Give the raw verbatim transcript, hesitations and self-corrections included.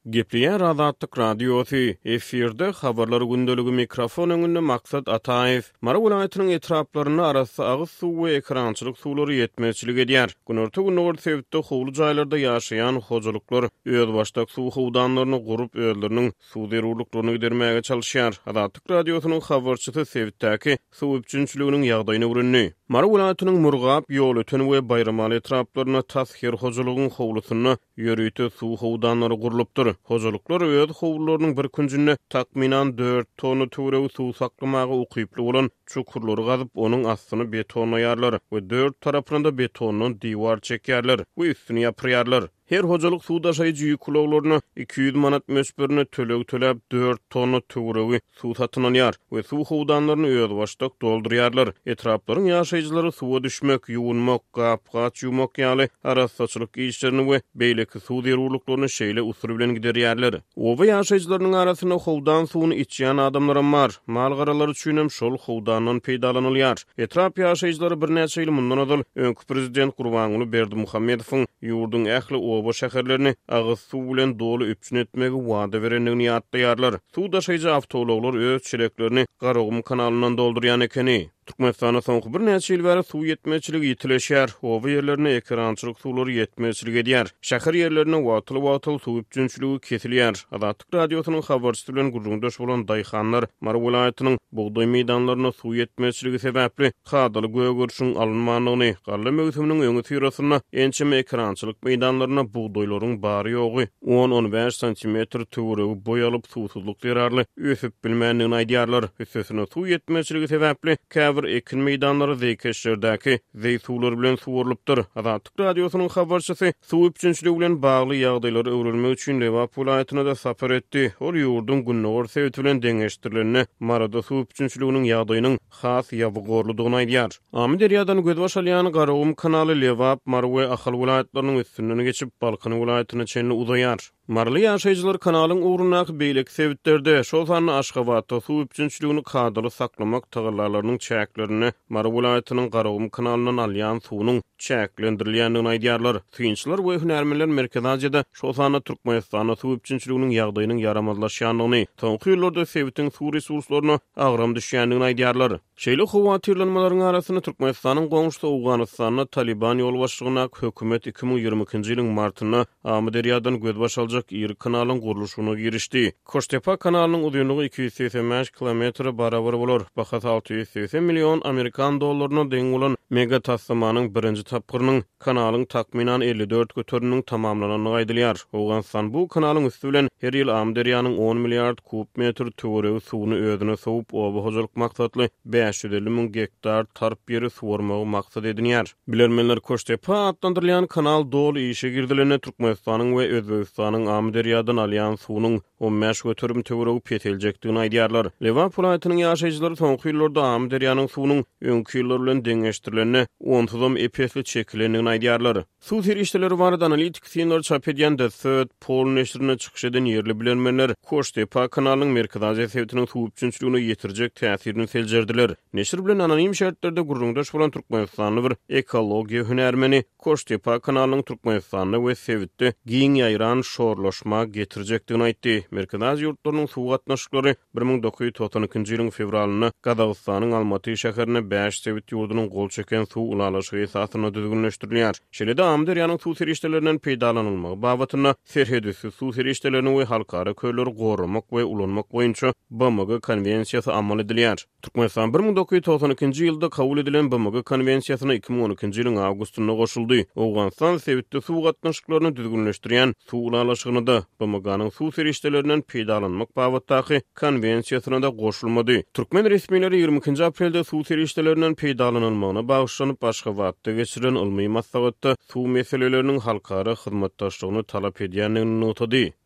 Gepliýär Azatlyk radiosu, efirde habarlar gündöligi mikrofon öňünde maksat Ataev, Mara welaýatynyň etraplaryna arasy agyz suw we ekrançylyk suwlary ýetmezçilik edýär. Günorta günor sebäpde howly jaýlarda ýaşaýan hojalyklar öz başdak suw howdanlaryny gurup özleriniň suw zerurlyklaryny gidermäge çalyşýar. Azatlyk radiosynyň habarçysy sebäpdäki suw üçinçiliginiň ýagdaýyny öwrenýär. Mara welaýatynyň Murgap, Ýolöten we Bayramali etraplaryna tashyr hojalygyň howlusyny ýörüýte suw howdanlary gurulupdyr. Hojalyklar öz howlularynyň bir künsünde takminan dört tonu töwereg suw saklamagy ukyply bolan çukurlary gazyp onuň astyny betonlaýarlar we dört tarapynda betondan diwar çekýärler we üstüni ýapyrýarlar. Her hojalyk suw daşaýjy ýük kulaglaryny iki yüz manat mösberine töleg töläp dört tonu töweregi suw satynanýar we suw howdanlaryny öz başdak doldurýarlar. Etraplaryň ýaşaýjylary suwa düşmek, ýuwunmak, gapgaç ýumak ýaly arassaçylyk işlerini we beýleki suw zerurlyklaryny şeýle usury bilen giderýärler. Oba ýaşaýjylarynyň arasyna howdan suwuny içýän adamlar bar. Mal garalar üçin hem şol howdandan peýdalanylýar. Etrap ýaşaýjylary bir näçe ýyl mundan öňe öňkü prezident Gurbanuly Berdimuhammedowyň ýurdun ähli oba şäherlerini agyz suw bilen dolu üpçün etmegi wada berenligini ýatlaýarlar. Suw daşaýjy awtologlar öz çeleklerini Garagum kanalyndan doldurýan ekeni. Türkmenistana soňky bir näçe ýyl bäri suw ýetmezçiligi ýitileşýär. Oba ýerlerine ekrançylyk suwlary ýetmezçilik edýär. Şäher ýerlerine watyl-watyl suw üçinçiligi kesilýär. Azatlyk radiosynyň habarçysy bilen gurulmdaş bolan daýhanlar Mara welaýatynyň bugdaý meýdanlaryna suw ýetmezçiligi sebäpli hadaly gögürşüň alınmanlygyny, galla mögsüminiň öňü tyrasyna ençeme ekrançylyk meýdanlaryna bugdaýlaryň bary ýogy on on beş santimetr töweregi boýalyp suwsuzlyk derarly ösüp bilmänligini aýdýarlar. Üstesine suw ýetmezçiligi sebäpli bir ekin meýdanlary zeýkeşlerdäki zeýsuwlar bilen suwurylypdyr. Azatlyk radiosynyň habarçysy suw üçinçiligi bilen bagly ýagdaýlary öwrenmek üçin Lewap welaýatyna da sapar etdi. Ol ýurdun günnäwr sebäbi bilen deňeşdirilenine Marada suw üçinçiliginiň ýagdaýynyň has ýabygorlygyny aýdýar. Amy derýadan gödbaş alýan Garagum kanaly Lewap, Mara we Ahal welaýatlarynyň üstünden geçip Balkan welaýatyna çenli uzaýar. Marly ýaşaýjylar kanalyň uğrunaky beýlek sebäplerde şol sany Aşgabatda suw üçinçiligini kadaly saklamak tagallarlarynyň çäklerini Mara welaýatynyň Garagum kanalynyň alýan suwunyň çäklendirilýändigini aýdýarlar. Suýunçylar we hünärmenler Merkez Aziýada şol sany Türkmenistana suw üçinçiliginiň ýagdaýynyň yaramazlaşýanlygyny, soňky ýyllarda sebäpden suw resurslaryna agram düşýändigini aýdýarlar. Şeýle howatyrlanmalaryň arasyna Türkmenistanyň goňşy Awganystanyna Taliban ýolbaşçylygyna hökümet iki bin ýygrimi ikinji ýylyň martyna Amy derýadan gödbaş aljak iri kanalyň gurulşyna girişdi. Koştepa kanalynyň uzunlygy iki yüz seksen beş kilometr barabar bolar. Bahasy alty yüz seksen million Amerikan dollaryna deň bolan mega tassymanyň birinji tapgyrynyň kanalyň takminan elli dört götürünüň tamamlanyny aýdylýar. Awganystan bu kanalyň üstü bilen her ýyl Amy derýanyň on milliard kub metr töweregi suwuny özüne sowup oba hojalyk maksatly beş yüz elli min hektar tarp ýeri suwarmagy maksat edinýär. Bilermenler Koştepa adlandyrylýan kanal dol işe girdilerine Türkmenistanyň we Özbegistanyň Amy derýadan alýan suwunyň on beş götürüm töweregi peteljekdigini aýdýarlar. Lewap welaýatynyň ýaşaýjylary soňky ýyllarda Amy derýanyň suwunyň öňkü ýyllar bilen deňeşdirilenine onsuzam epesli çekilendigini aýdýarlar. Suw terişleri barada analitik synlar çap edýän de Third Pole neşrine çykyş eden ýerli bilenmenler Koştepa kanalynyň Merkez Aziýa sebäpdeniň suw üçinçiligine ýetirjek täsirini seljerdiler. Neşir bilen anonim şertlerde gurulmdaş bolan Türkmenistanly bir ekologiýa hünärmeni Koştepa kanalynyň Türkmenistanyny we sebäpde giň ýaýran şorlaşma getirjekdigini aýtdy. Merkez Aziýa ýurtlarynyň suw gatnaşyklary bir min dokuz yüz toksan ikinji ýylyň fevralyny Gazagystanyň Almaty şäherine beş sebit ýurdunyň gol çeken suw ulalaşygy esasyna düzgünleşdirilýär. Şeýle-de Amy derýanyň suw serişdelerinden peýdalanylmagy babatyna serhedisi suw serişdelerini we halkara köýleri goramak we ulanmak boýunça B M G konwensiýasy amal edilýär. Türkmenistan bir min dokuz yüz toksan ikinji ýylda kabul edilen B M G konwensiýasyna iki bin on ikinji ýylyň awgustynda goşuldy. Awganistan sebitde suw gatnaşyklaryny düzgünleşdirýän suw ulalaşygyny da B M G'nyň suw serişdelerinden peýdalanmak babatdaky konwensiýasyna da goşulmady. Türkmen resmiýetleri ýygrimi ikinji aprelde suw serişdelerinden peýdalanylmagyna bagşlanyp Aşgabatda geçirilen ilmi maslahatda suw meseleleriniň halkara hyzmatdaşlygyny talap edýändigini notady.